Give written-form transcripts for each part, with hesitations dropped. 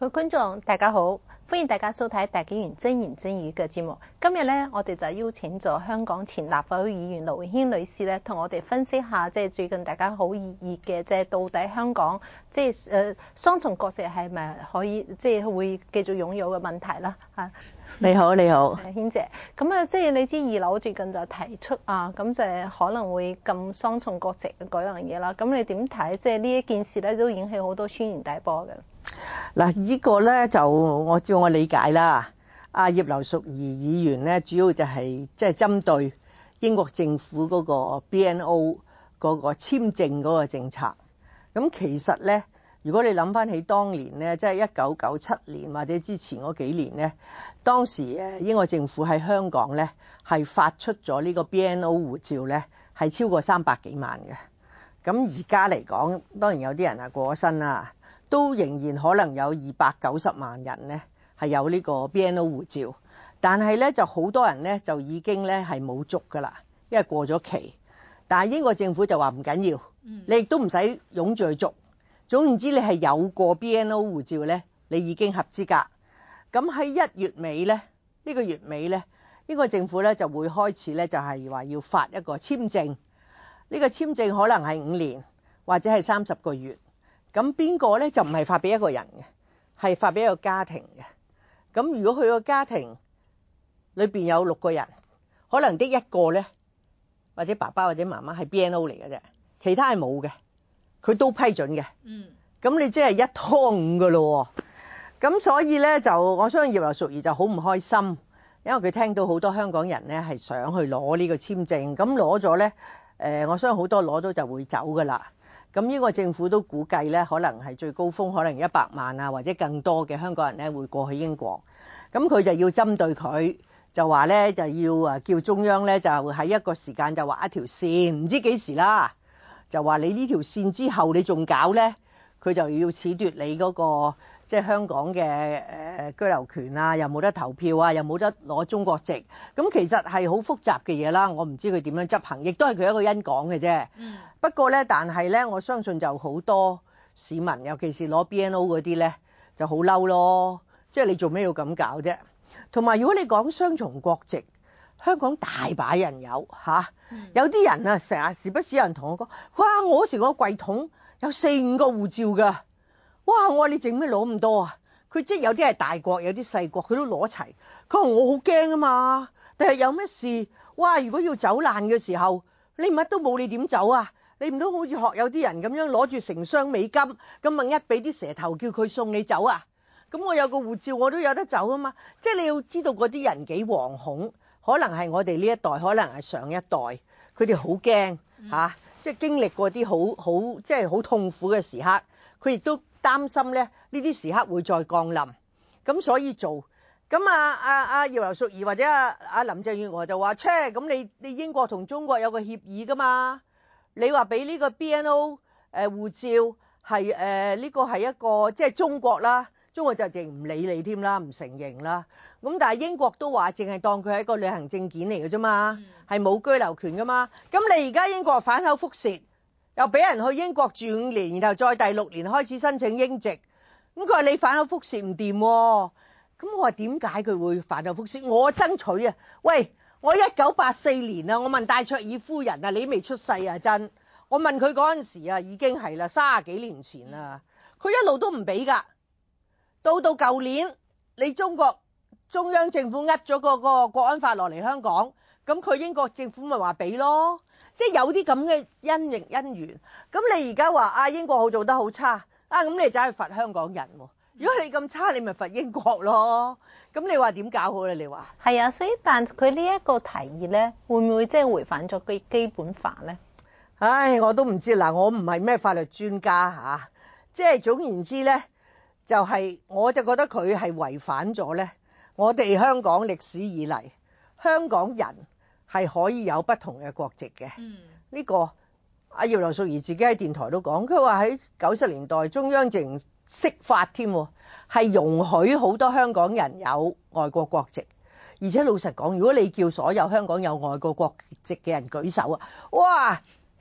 各位觀眾大家好，歡迎大家收睇大紀元真言真語嘅節目。今日咧，我哋就邀請咗香港前立法會議員盧永軒女士咧，同我哋分析下最近大家好熱嘅到底香港雙重國籍係咪可以會繼續擁有嘅問題啦嚇。 你好，你好， 軒姐。咁啊，你知二樓最近就提出啊，咁就可能會禁雙重國籍嗰樣嘢啦。咁你點睇？呢一件事咧都引起好多軒然大波嘅。 嗱，呢個咧就照我理解啦，阿葉劉淑儀議員咧主要就係針對英國政府嗰個 BNO 嗰個簽證嗰個政策。咁其實咧，如果你諗翻起當年咧，即係1997年或者之前嗰幾年咧，當時英國政府喺香港咧係發出咗呢個 BNO 護照咧係超過300幾萬嘅。咁而家嚟講，當然有啲人係過咗身啦，都仍然可能有290萬人咧係有呢個 BNO 護照，但係咧就好多人咧就已經咧係冇續噶啦，因為過咗期。但係英國政府就話唔緊要，你亦都唔使擁住去續。總言之，你係有過 BNO 護照咧，你已經合資格。咁喺1月尾咧，呢個月尾咧，英國政府咧就會開始咧就係話要發一個簽證。呢個簽證可能係5年或者係30個月。咁邊個咧就唔係發俾一個人嘅，係發俾一個家庭嘅。咁如果佢個家庭裏邊有6個人，可能得一個咧，或者爸爸或者媽媽係 BNO 嚟嘅啫，其他係冇嘅，佢都批准嘅。咁你即係一拖5噶咯。咁所以咧就我相信葉劉淑儀就好唔開心，因為佢聽到好多香港人咧係想去攞呢個簽證，咁攞咗咧，我相信好多攞到就會走噶啦。咁英國政府都估計咧，可能係最高峰可能100萬啊，或者更多嘅香港人咧會過去英國。咁佢就要針對佢，就話咧就要叫中央咧就喺一個時間就畫一條線，唔知幾時啦。就話你呢條線之後你仲搞咧，佢就要褫奪你嗰個香港嘅居留權啊，又冇得投票啊，又冇得攞中國籍。咁其實係好複雜嘅嘢啦，我唔知佢點樣執行，亦都係佢一個人講嘅啫。不過咧，但係咧，我相信就好多市民，尤其是攞 BNO 嗰啲咧，就好嬲咯。即係你做咩要咁搞啫？同埋如果你講雙重國籍，香港大把人有嚇，有啲人啊，成日時不時有人同我講，哇！我成個櫃桶有4-5個護照㗎。哇！我話你整咩攞咁多啊？佢即係有啲係大國，有啲細國，佢都攞齊。佢話我好驚啊嘛，但係有咩事？哇！如果要走難嘅時候，你乜都冇，你點走啊？你唔通好似學有啲人咁樣攞住成箱美金，咁咪一俾啲蛇頭叫佢送你走啊？咁我有個護照，我都有得走啊嘛。即係你要知道嗰啲人幾惶恐，可能係我哋呢一代，可能係上一代，佢哋好驚嚇，即係經歷過啲好即係好痛苦嘅時刻，佢亦都擔心咧呢啲時刻會再降臨，咁所以做。咁葉劉淑儀或者林鄭月娥就話，咁你英國同中國有個協議噶嘛？你話俾呢個 BNO 護照係呢個係一個即係中國啦，中國就淨唔理你添啦，唔承認啦。咁但係英國都話淨係當佢係一個旅行證件嚟嘅啫嘛，係冇居留權噶嘛。咁你而家英國反口覆舌，又俾人去英國住5年，然後再第6年開始申請英籍。咁佢話你反口覆舌唔掂喎。咁我話點解佢會反口覆舌？我爭取啊！喂，我1984年啊，我問戴卓爾夫人啊，你未出世啊真？我問佢嗰陣時啊，已經係啦，30幾年前啦，佢一路都唔俾㗎。到舊年，你中央政府呃咗個國安法落嚟香港，咁佢英國政府咪話俾咯？即係有啲咁嘅因緣。咁你而家話英國好做得好差咁你就去罰香港人喎。如果你咁差，你咪罰英國咯。咁你話點搞好咧？你話係啊，所以但佢呢一個提議咧，會唔會即係違反咗基本法咧？ 唉，我都唔知嗱，我唔係咩法律專家嚇，即係總言之咧，就係我就覺得佢係違反咗咧，我哋香港歷史以嚟，香港人係可以有不同嘅國籍嘅。呢個葉劉淑儀自己喺電台都講，佢話喺90年代中央淨釋法添，係容許好多香港人有外國國籍。而且老實講，如果你叫所有香港有外國國籍嘅人舉手啊，哇，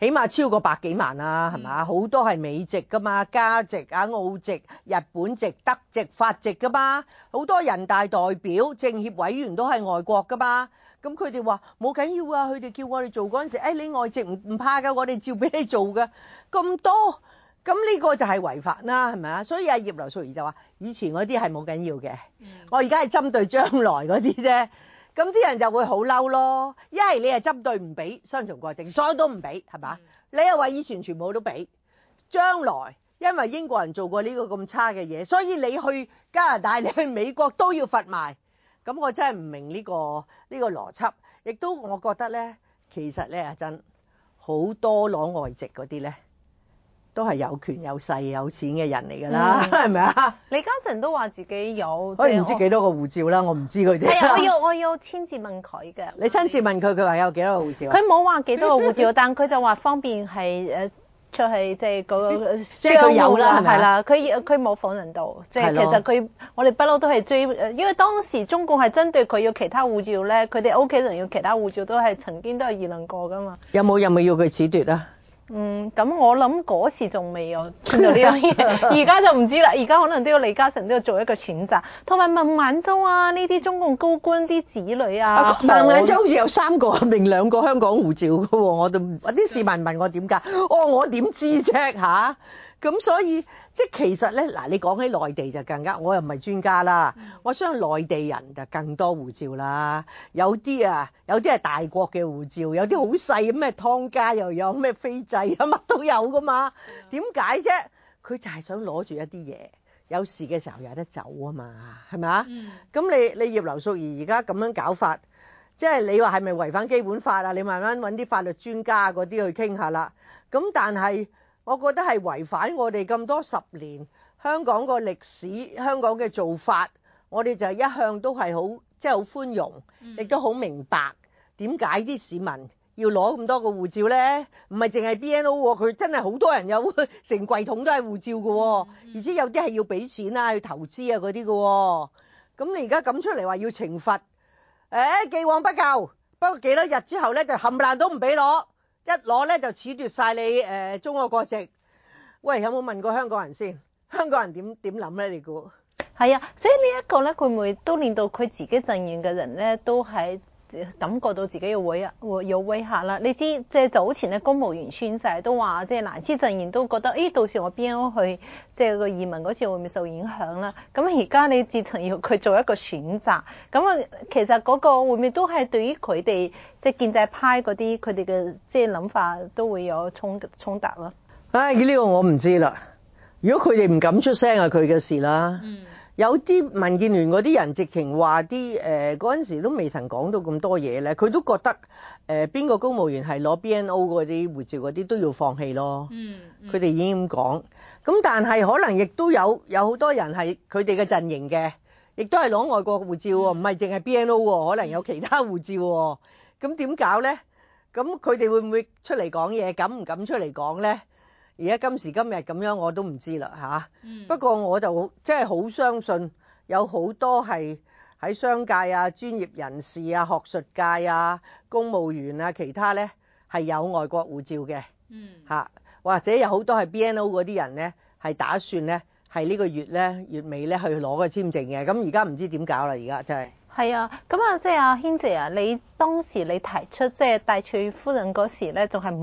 起碼超過100幾萬啦，係嘛？好多係美籍噶嘛，加籍啊、澳籍、日本籍、德籍、法籍噶嘛，好多人大代表、政協委員都係外國噶嘛。咁佢哋話冇緊要啊，佢哋叫我哋做嗰陣時，你外籍唔怕㗎，我哋照俾你做㗎。咁多，咁呢個就係違法啦，係咪啊？所以葉劉淑儀就話：以前嗰啲係冇緊要嘅，我而家係針對將來嗰啲啫。咁啲人就會好嬲咯。一係你係針對唔俾雙重國籍，所有都唔俾，係嘛？你又話以前全部都俾，將來因為英國人做過呢個咁差嘅嘢，所以你去加拿大、你去美國都要罰埋。咁我真係唔明呢個邏輯，亦都我覺得咧，其實咧阿珍好多攞外籍嗰啲咧，都係有權有勢有錢嘅人嚟㗎啦，係咪啊？ 李嘉誠都話自己有， 可能唔知幾多個護照啦，我唔知佢哋。 係啊，我要親自問佢嘅。 你親自問佢，佢話有幾多個護照啊？ 佢冇話幾多個護照，但佢就話方便係出去即係嗰個即係佢有啦，係咪？ 係啦，佢冇否認到，即係其實我哋不嬲都係追，因為當時中共係針對佢要其他護照咧，佢哋屋企人要其他護照都係曾經都係議論過噶嘛。 有冇要佢褫奪啊？ 咁我諗嗰時仲未有見到呢樣嘢，而家就唔知啦。而家可能都要李嘉誠都要做一個選擇，同埋孟晚舟啊呢啲中共高官啲子女啊。 孟晚舟好似有3個定2個香港護照㗎喎，我啲市民問我點解，我點知啫嚇？咁所以即係其實咧，嗱你講起內地就更加，我又唔係專家啦。我相信內地人就更多護照啦，有啲係大國嘅護照，有啲好細咩湯加又有咩斐濟乜都有噶嘛。點解啫？佢就係想攞住一啲嘢，有事嘅時候有得走啊嘛，係咪啊？咁你葉劉淑儀而家咁樣搞法，即係你話係咪違反基本法啊？你慢慢揾啲法律專家嗰啲去傾下啦。咁但係我覺得係違反我哋咁多10年香港個歷史，香港嘅做法，我哋就一向都係好即係好寬容，亦都好明白點解啲市民要攞咁多個護照呢？唔係淨係 BNO 喎，佢真係好多人有成櫃桶都係護照嘅喎，而且有啲係要俾錢啊，要投資啊嗰啲嘅喎。咁你而家咁出嚟話要懲罰，既往不咎，不過幾多日之後呢，就冚唪唥都唔俾攞。一攞咧就褫奪晒你中國國籍。喂，有冇問過香港人先？香港人點諗咧？你估？ 係啊，所以呢一個咧，佢會都令到佢自己陣營嘅人咧，都係感覺到自己有威嚇啦。你知即係早前咧，公務員宣誓都話，即係藍絲陣營都覺得，到時我 BNO 去即係個移民嗰時會唔會受影響啦？咁而家你自從要佢做一個選擇，咁啊，其實嗰個會唔會都係對於佢哋即係建制派嗰啲佢哋嘅即係諗法都會有衝突咯？ 唉，呢個我唔知啦。如果佢哋唔敢出聲，係佢嘅事啦。有啲民建聯嗰啲人直情話啲嗰陣時都未曾講到咁多嘢咧，佢都覺得邊個公務員係攞 BNO 嗰啲護照嗰啲都要放棄咯。佢哋已經咁講。咁但係可能亦都有好多人係佢哋嘅陣營嘅，亦都係攞外國護照喎，唔係淨係 BNO 喎，可能有其他護照喎。咁點搞咧？咁佢哋會唔會出嚟講嘢？敢唔敢出嚟講咧？而家今時今日咁樣我都唔知啦嚇。不過我就真係好相信有好多係喺商界啊、專業人士啊、學術界啊、公務員啊、其他咧係有外國護照嘅。或者有好多係 BNO 嗰啲人咧係打算咧係呢個月尾咧去攞個簽證嘅。咁而家唔知點搞啦，而家真係。 係啊，咁啊，即係阿軒姐啊，你當時你提出即係戴翠夫人嗰時咧，仲係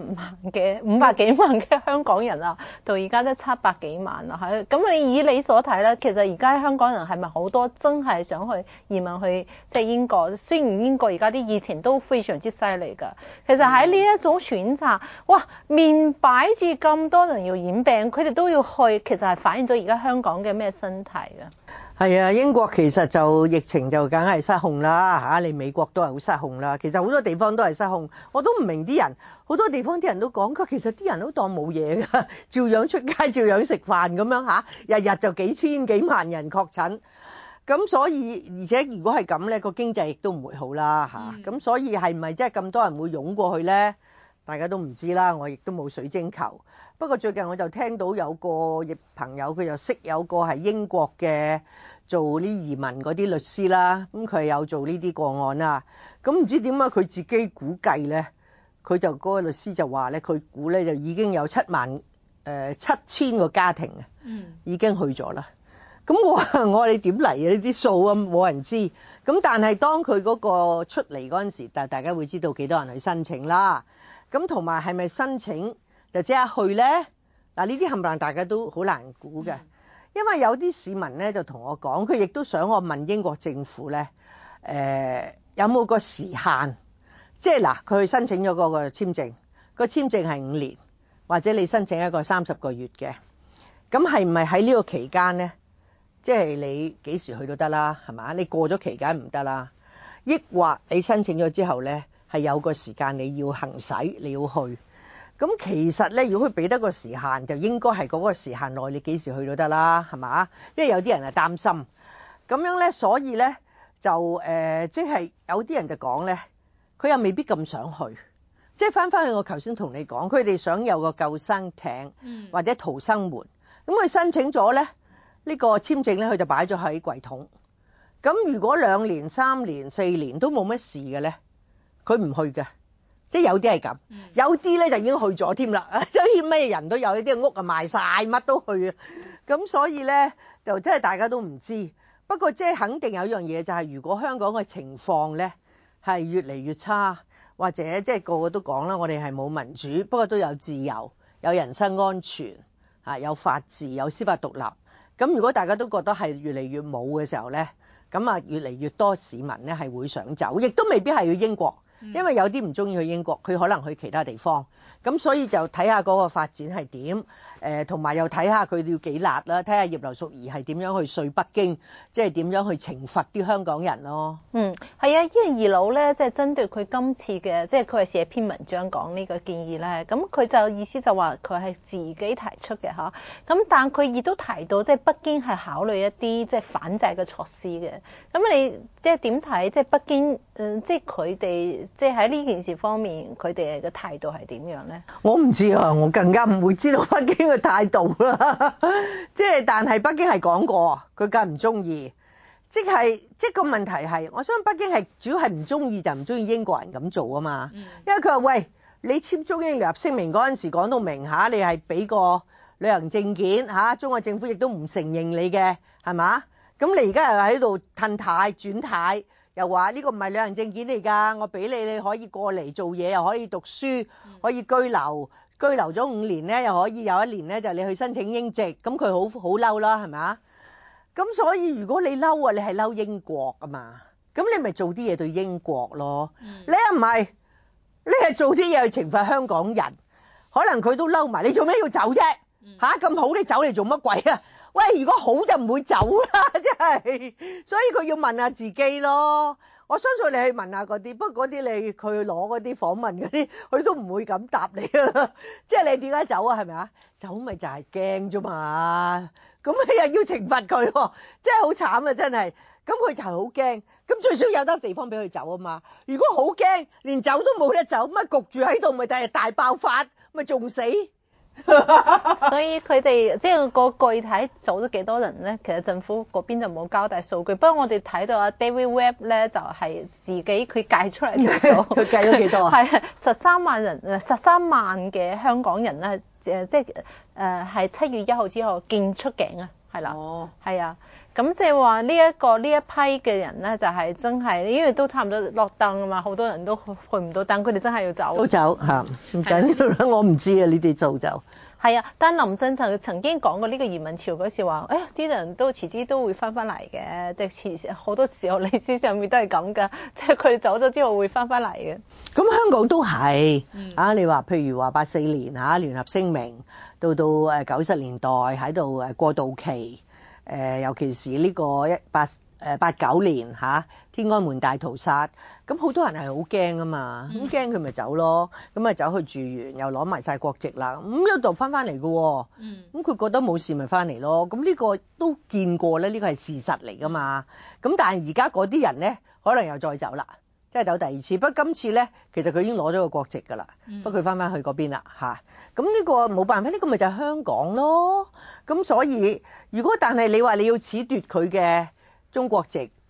500幾萬嘅香港人啊，到而家都700幾萬啦，係。咁你以你所睇咧，其實而家香港人係咪好多真係想去移民去即係英國？雖然英國而家啲疫情都非常之犀利㗎，其實喺呢一種選擇，哇，面擺住咁多人要染病，佢哋都要去，其實係反映咗而家香港嘅咩生態㗎？ 係啊，英國其實就疫情就梗係失控啦嚇，你美國都係好失控啦。其實好多地方都係失控，我都唔明啲人，好多地方啲人都講佢其實啲人都當冇嘢㗎，照樣出街，照樣食飯咁樣嚇，日日就幾千幾萬人確診，咁所以而且如果係咁咧，個經濟亦都唔會好啦嚇，咁所以係咪真係咁多人會湧過去咧？大家都唔知啦，我亦都冇水晶球。不過最近我就聽到有個朋友，佢又識有個係英國嘅做啲移民嗰啲律師啦，咁佢有做呢啲個案啦。咁唔知點解佢自己估計咧， 佢就嗰個律師就話咧，佢估咧就已經有77000個家庭啊，已經去咗啦。咁我話你點嚟啊？呢啲數啊冇人知。咁但係當佢嗰個出嚟嗰陣時，大家會知道幾多人去申請啦。咁同埋係咪申請就即刻去咧？嗱，呢啲冚唪唥大家都好難估嘅，因為有啲市民咧就同我講，佢亦都想我問英國政府咧，有冇個時限？即係嗱，佢去申請咗嗰個簽證，個簽證係5年，或者你申請一個30個月嘅，咁係唔係喺呢個期間咧？即係你幾時去都得啦，係嘛？你過咗期間唔得啦，抑或你申請咗之後咧，係有個時間你要行使，你要去。咁其實咧，如果佢俾得個時限，就應該係嗰個時限內你幾時去都得啦，係嘛？因為有啲人係擔心咁樣咧，所以咧就即係有啲人就講咧，佢又未必咁想去。即係翻去我頭先同你講，佢哋想有個救生艇或者逃生門，咁佢申請咗咧。呢個簽證咧，佢就擺咗喺櫃桶。咁如果2年、3年、4年都冇乜事嘅咧，佢唔去嘅。即係有啲係咁，有啲咧就已經去咗添啦。即係咩人都有，啲屋啊賣晒，乜都去啊。咁所以咧就真係大家都唔知。不過即係肯定有一樣嘢就係，如果香港嘅情況咧係越嚟越差，或者即係個個都講啦，我哋係冇民主，不過都有自由，有人身安全，有法治，有司法獨立。咁如果大家都覺得係越嚟越冇嘅時候咧，咁啊越嚟越多市民咧係會想走，亦都未必係去英國，因為有啲唔中意去英國，佢可能去其他地方。咁所以就睇下嗰個發展係點，同埋又睇下佢要幾辣啦，睇下葉劉淑儀係點樣去說北京，即係點樣去懲罰啲香港人咯。 係啊，因為二佬咧，即係針對佢今次嘅，即係佢係寫篇文章講呢個建議咧，咁佢就意思就話佢係自己提出嘅嚇，咁但佢亦都提到即係北京係考慮一啲即係反制嘅措施嘅，咁你即係點睇？即係北京即係佢哋即係喺呢件事方面，佢哋嘅態度係點樣咧？ 我唔知啊，我更加唔會知道北京嘅態度啦。即係但係北京係講過，佢梗係唔中意。即係個問題係，我相信北京係主要係唔中意就唔中意英國人咁做啊嘛。因為佢話喂，你簽中英聯合聲明嗰陣時講到明嚇，你係俾個旅行證件嚇，中國政府亦都唔承認你嘅，係嘛？咁你而家又喺度褪軚轉軚，又話呢個唔係旅行證件嚟㗎，我俾你可以過嚟做嘢，又可以讀書，可以居留咗5年咧，又可以有1年咧就你去申請英籍，咁佢好嬲啦，係咪？咁所以如果你嬲啊，你係嬲英國啊嘛，咁你咪做啲嘢對英國咯。你又唔係，你係做啲嘢去懲罰香港人，可能佢都嬲埋，你做咩要走啫？咁好你走嚟做乜鬼啊？喂，如果好就唔會走啦，真係。所以佢要問下自己咯。我相信你去問下嗰啲，不過嗰啲你佢攞嗰啲訪問嗰啲，佢都唔會咁答你啦。即係你點解走啊？係咪啊？走咪就係驚啫嘛。咁你又要懲罰佢喎，真係好慘啊！真係。咁佢就係好驚。咁最少有得地方俾佢走啊嘛。如果好驚，連走都冇得走，乜焗住喺度，咪第日大爆發，咪仲死。 所以佢哋即係個具體走咗幾多人咧？其實政府嗰邊就冇交代數據。不過我哋睇到啊 David Webb 咧就係自己佢計出嚟嘅數。 佢計咗幾多啊？ 係13萬人，13萬嘅香港人咧，即係係7月1號之後見出境啊，係啦，係啊。咁即係話呢一批嘅人咧，就係真係，因為都差唔多落燈啊嘛，好多人都去唔到，但佢哋真係要走。 都走嚇，唔緊要啦，我唔知啊，你哋做就係啊。但林鄭曾經講過呢個移民潮嗰時話，啲人都遲啲都會翻嚟嘅，即係好多時候歷史上面都係咁噶，即係佢哋走咗之後會翻嚟嘅。 咁香港都係你話譬如話84年聯合聲明，到90年代喺度過渡期。尤其是呢個89年天安門大屠殺，咁好多人係好驚啊嘛，咁驚佢咪走咯，咁啊走去住完又攞埋晒國籍啦，咁一度翻嚟嘅喎，咁佢覺得冇事咪翻嚟咯，咁呢個都見過咧，呢個係事實嚟噶嘛，咁但係而家嗰啲人咧可能又再走啦。即係走第二次，不過今次咧，其實佢已經攞咗個國籍㗎啦，不過佢翻去嗰邊啦嚇。咁呢個冇辦法，呢個咪就係香港咯。咁所以如果但係你話你要褫奪佢嘅中國籍，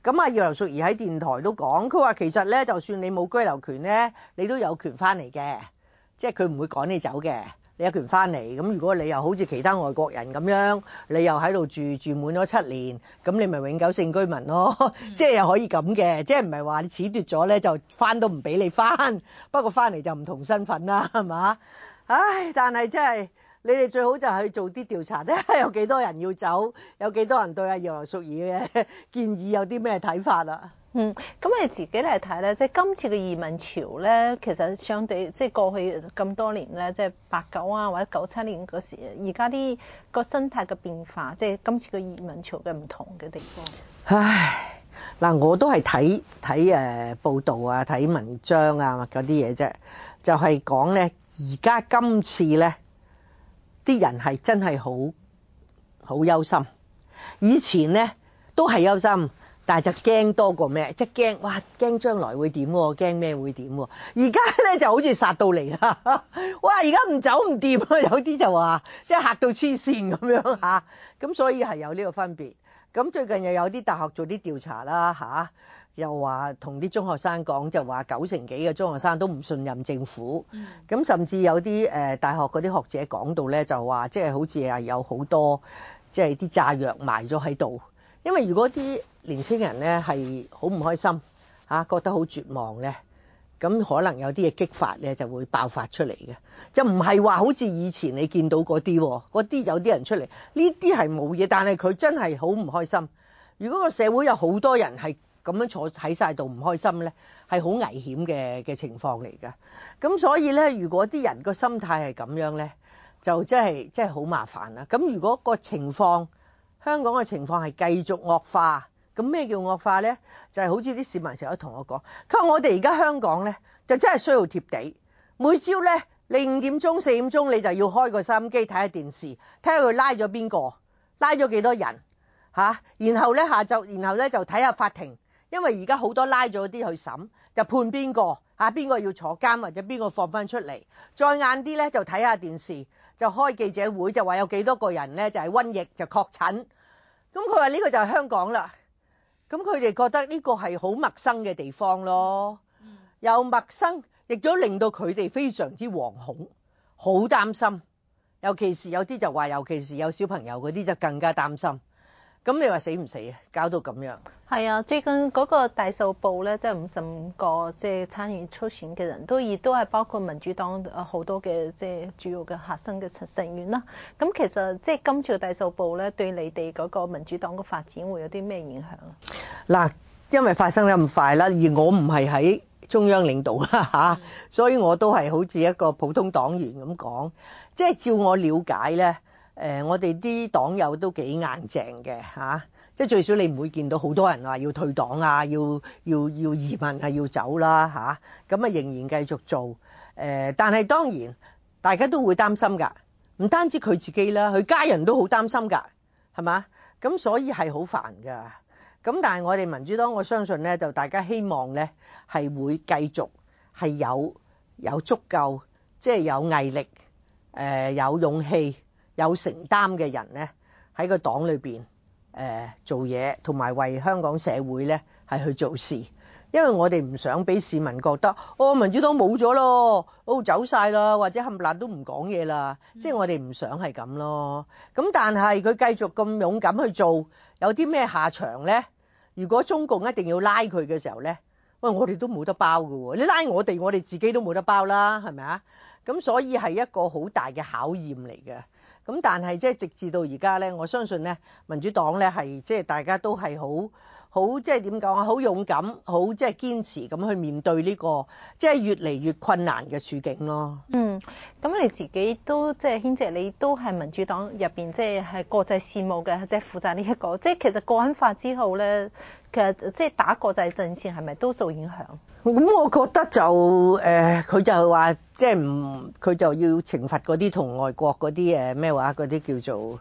咁葉劉淑儀喺電台都講，佢話其實咧，就算你冇居留權咧，你都有權翻嚟嘅，即係佢唔會趕你走嘅。你有權翻嚟，咁如果你又好似其他外國人咁樣，你又喺度住滿咗7年，咁你咪永久性居民咯，即係又可以咁嘅，即係唔係話你褫奪咗咧就翻都唔俾你翻，不過翻嚟就唔同身份啦，係嘛？唉，但係真係你哋最好就去做啲調查咧，有幾多人要走，有幾多人對葉劉淑儀嘅建議有啲咩睇法啦？ 咁你自己嚟睇咧，即係今次嘅移民潮咧，其實相對即係過去咁多年咧，即係89啊或者97年嗰時，而家啲個生態嘅變化，即係今次嘅移民潮嘅唔同嘅地方。 唉，嗱，我都係睇報道啊，睇文章啊嗰啲嘢啫，就係講咧，而家今次咧啲人係真係好憂心，以前咧都係憂心。但係就驚多過咩？即係驚將來會點喎？驚咩會點喎？而家咧就好似殺到嚟啦！哇！而家唔走唔掂啊！有啲就話即係嚇到黐線咁樣嚇，咁所以係有呢個分別。咁最近又有啲大學做啲調查啦嚇，又話同啲中學生講，就話90%幾嘅中學生都唔信任政府。咁甚至有啲大學嗰啲學者講到咧，就話即係好似係有好多即係啲炸藥埋咗喺度。因為如果啲年青人咧係好唔開心覺得好絕望咧，咁可能有啲嘢激發咧就會爆發出嚟嘅，就唔係話好似以前你見到嗰啲有啲人出嚟，呢啲係冇嘢，但係佢真係好唔開心。如果個社會有好多人係咁樣坐喺晒度唔開心咧，係好危險嘅情況嚟㗎。咁所以咧，如果啲人個心態係咁樣咧，就真係好麻煩啦。咁如果個情況香港嘅情況係繼續惡化，咁咩叫惡化呢？就係好似啲市民成日都同我講，佢話我哋而家香港呢，就真係衰到貼地，每朝呢，你5點鐘4點鐘你就要開個收音機睇下電視，睇下佢拉咗邊個，拉咗幾多人然後呢，下晝，然後呢，就睇下法庭，因為而家好多拉咗啲去審，就判邊個邊個要坐監或者邊個放翻出嚟，再晏啲呢，就睇下電視，就開記者會，就話有幾多個人呢，就係瘟疫就確診。咁佢話呢個就係香港啦，咁佢哋覺得呢個係好陌生嘅地方咯，又陌生，亦都令到佢哋非常之惶恐，好擔心。尤其是有啲就話，尤其是有小朋友嗰啲就更加擔心。咁你話死唔死啊？搞到咁樣。 係啊，最近嗰個大數報咧，即係55個即係參與初選嘅人都係包括民主黨好多嘅即係主要嘅核心嘅成員啦。咁其實即係今次嘅大數報咧，對你哋嗰個民主黨嘅發展會有啲咩影響啊？嗱，因為發生得咁快啦，而我唔係喺中央領導啦所以我都係好似一個普通黨員咁講。即係照我了解咧，我哋啲黨友都幾硬淨嘅即係最少你唔會見到好多人話要退黨啊，要移民啊，要走啦咁仍然繼續做。但係當然大家都會擔心㗎，唔單止佢自己啦，佢家人都好擔心㗎，係嘛？咁所以係好煩㗎。咁但係我哋民主黨，我相信咧，就大家希望咧係會繼續係有足夠，即係有毅力、有勇氣、有承擔嘅人咧喺個黨裏邊做嘢，同埋為香港社會咧係去做事。因為我哋唔想俾市民覺得民主黨冇咗咯，走晒啦，或者冚唪唥都唔講嘢啦，即係我哋唔想係咁咯。咁但係佢繼續咁勇敢去做，有啲咩下場咧？如果中共一定要拉佢嘅時候咧，我哋都冇得包㗎喎。你拉我哋自己都冇得包啦，係咪啊？咁所以係一個好大嘅考驗嚟嘅。咁但係即係直至到而家咧，我相信咧民主黨咧係即係大家都係好即係點講啊？好勇敢，好即係堅持咁去面對呢個即係越嚟越困難嘅處境咯。咁你自己都即係軒姐，你都係民主黨入邊即係國際事務嘅，即係負責呢一個。即係其實國安法之後咧，其實即係打國際陣線係咪都受影響？ 咁我覺得就佢就話即係佢就要懲罰嗰啲同外國嗰啲咩話嗰啲叫做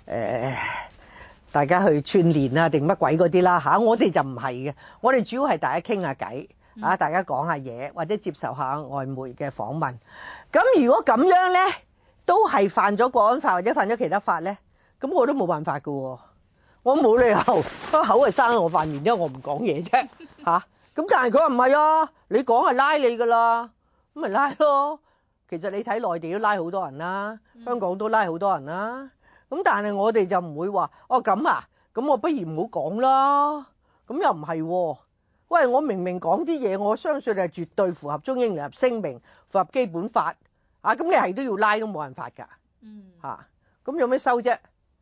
大家去串聯啊定乜鬼嗰啲啦我哋就唔係嘅，我哋主要係大家傾下偈大家講下嘢，或者接受下外媒嘅訪問。咁如果咁樣咧，都係犯咗國安法或者犯咗其他法咧，咁我都冇辦法㗎喎。 我冇理由個口係生喺我塊面，因為我唔講嘢啫嚇。咁但係佢話唔係啊，你講係拉你㗎啦，咁咪拉咯。其實你睇內地都拉好多人啦，香港都拉好多人啦。咁但係我哋就唔會話哦咁啊，咁我不如唔好講啦。咁又唔係喎。喂，我明明講啲嘢，我相信係絕對符合中英聯合聲明，符合基本法啊。咁你係都要拉都冇辦法㗎。嚇，咁有咩收啫？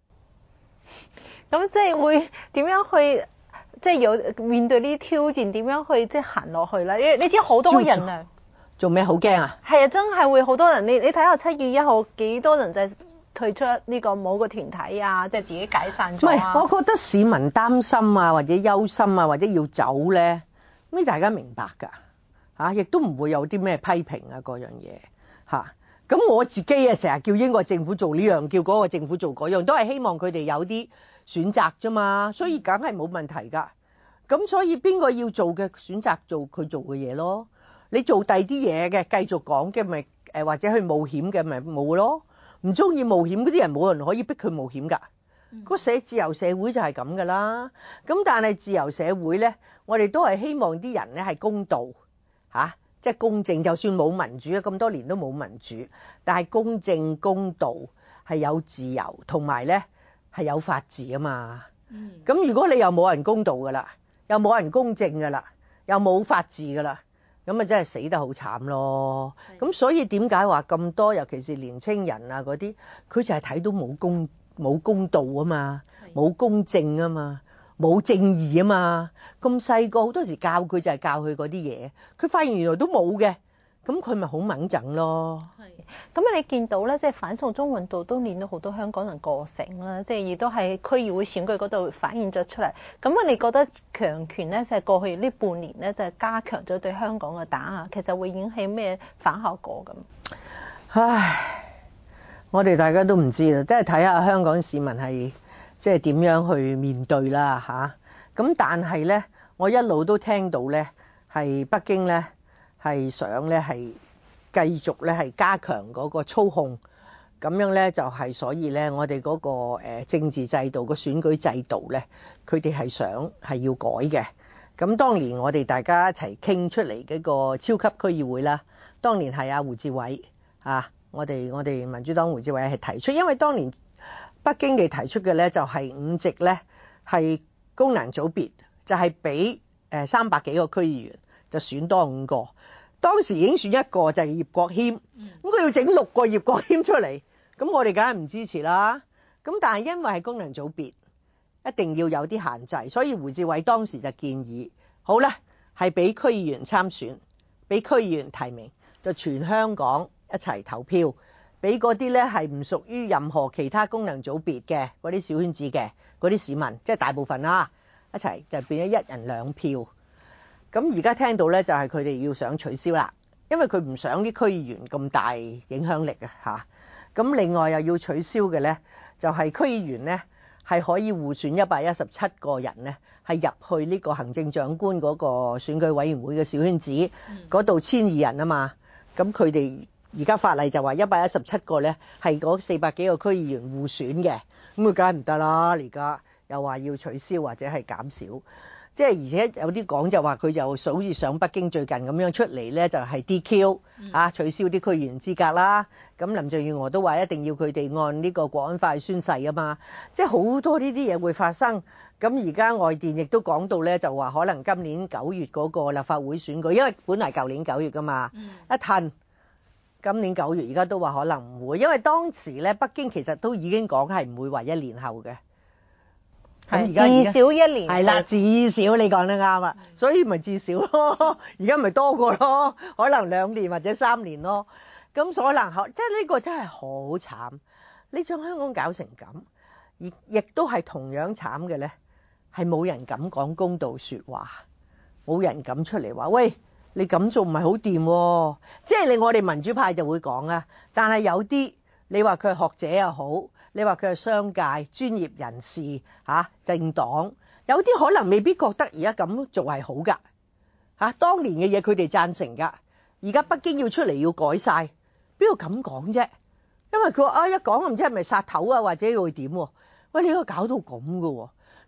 咁即係會點樣去，即係有面對呢啲挑戰，點樣去即係行落去咧？你知好多人啊， 做咩好驚啊？ 係啊，真係會好多人。你睇下7月1號幾多人就係退出呢個某個團體啊，即係自己解散咗啊。 唔係，我覺得市民擔心啊，或者憂心啊，或者要走咧，咁大家明白㗎嚇，亦都唔會有啲咩批評啊嗰樣嘢嚇。咁我自己啊，成日叫英國政府做呢樣，叫嗰個政府做嗰樣，都係希望佢哋有啲選擇啫嘛，所以梗係冇問題㗎。咁所以邊個要做嘅選擇做佢做嘅嘢咯。你做第啲嘢嘅繼續講嘅咪或者去冒險嘅咪冇咯。唔中意冒險嗰啲人冇人可以逼佢冒險㗎。個自由社會就係咁㗎啦。咁但係自由社會咧，我哋都係希望啲人咧係公道嚇，即係公正。就算冇民主，咁多年都冇民主，但係公正公道係有自由，同埋咧係有法治啊嘛。咁如果你又冇人公道㗎啦，又冇人公正㗎啦，又冇法治㗎啦，咁啊真係死得好慘咯。咁所以點解話咁多，尤其是年青人啊嗰啲，佢就係睇到冇公道啊嘛，冇公正啊嘛，冇正義啊嘛。咁細個好多時教佢就係教佢嗰啲嘢，佢發現原來都冇嘅，咁佢咪好掹整咯。 咁你見到咧，即係反送中運動都令到好多香港人覺醒啦，即係亦都喺區議會選舉嗰度反映咗出嚟。咁啊，你覺得強權咧，就係過去呢半年咧，就係加強咗對香港嘅打壓，其實會引起咩反效果咁？ 唉，我哋大家都唔知啦，即係睇下香港市民係即係點樣去面對啦嚇。咁但係咧，我一路都聽到咧，係北京咧係想咧係繼續咧係加強嗰個操控，咁樣咧就係所以咧我哋嗰個政治制度、個選舉制度咧，佢哋係想係要改嘅。咁當年我哋大家一齊傾出嚟嗰個超級區議會啦，當年係阿胡志偉啊，我哋民主黨胡志偉係提出，因為當年北京嘅提出嘅咧就係5席咧係功能組別，就係俾300幾個區議員就選多5個。當時已經選一個就係葉國謙，咁佢要整6個葉國謙出嚟，咁我哋梗係唔支持啦。咁但係因為係功能組別，一定要有啲限制，所以胡志偉當時就建議，好啦，係俾區議員參選，俾區議員提名，就全香港一齊投票，俾嗰啲咧係唔屬於任何其他功能組別嘅嗰啲小圈子嘅嗰啲市民，即係大部分啦，一齊就變咗1人2票。咁而家聽到咧就係佢哋要想取消啦，因為佢唔想啲區議員咁大影響力啊嚇。咁另外又要取消嘅咧，就係區議員咧係可以互選117個人咧，係入去呢個行政長官嗰個選舉委員會嘅小圈子嗰度1200人啊嘛。咁佢哋而家法例就話117個咧係嗰400幾個區議員互選嘅，咁佢梗係唔得啦。而家又話要取消或者係減少。即係而且有啲講就話佢就好似上北京最近咁樣出嚟咧，就係 DQ 取消啲區議員資格啦。咁林鄭月娥都話一定要佢哋按呢個國安法去宣誓啊嘛。即係好多呢啲嘢會發生。咁而家外電亦都講到咧，就話可能今年9月嗰個立法會選舉，因為本嚟舊年9月噶嘛，一褪今年9月，而家都話可能唔會，因為當時咧北京其實都已經講係唔會話1年後嘅。 係至少1年， 係啦，至少你講得啱啦，所以咪至少咯。而家咪多過咯，可能2年或者3年咯。咁可能即係呢個真係好慘。你將香港搞成咁，亦都係同樣慘嘅咧，係冇人敢講公道說話，冇人敢出嚟話，喂，你咁做唔係好掂喎。即係我哋民主派就會講啊，但係有啲你話佢係學者又好，你話佢係商界專業人士政黨，有啲可能未必覺得而家咁做係好㗎當年嘅嘢佢哋贊成㗎，而家北京要出嚟要改晒，邊個咁講啫？因為佢話一講唔知係咪殺頭啊，或者會點喎？喂，你應該搞到咁㗎喎，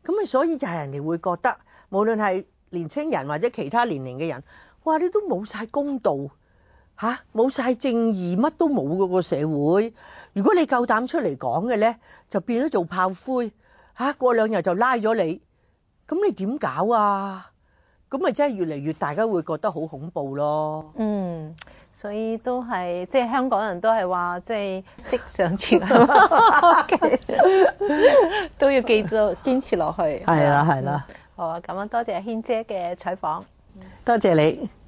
咁所以就係人哋會覺得，無論係年青人或者其他年齡嘅人，哇！你都冇晒公道嚇，冇晒正義，乜都冇嗰個社會。如果你夠膽出嚟講嘅咧，就變咗做炮灰嚇，過兩日就拉咗你，咁你點搞啊？咁咪真係越嚟越大家會覺得好恐怖咯。 所以都係即係香港人都係話即係識上前都要繼續堅持落去。 係啦。 好啊，咁啊，多謝軒姐嘅採訪。 多謝你。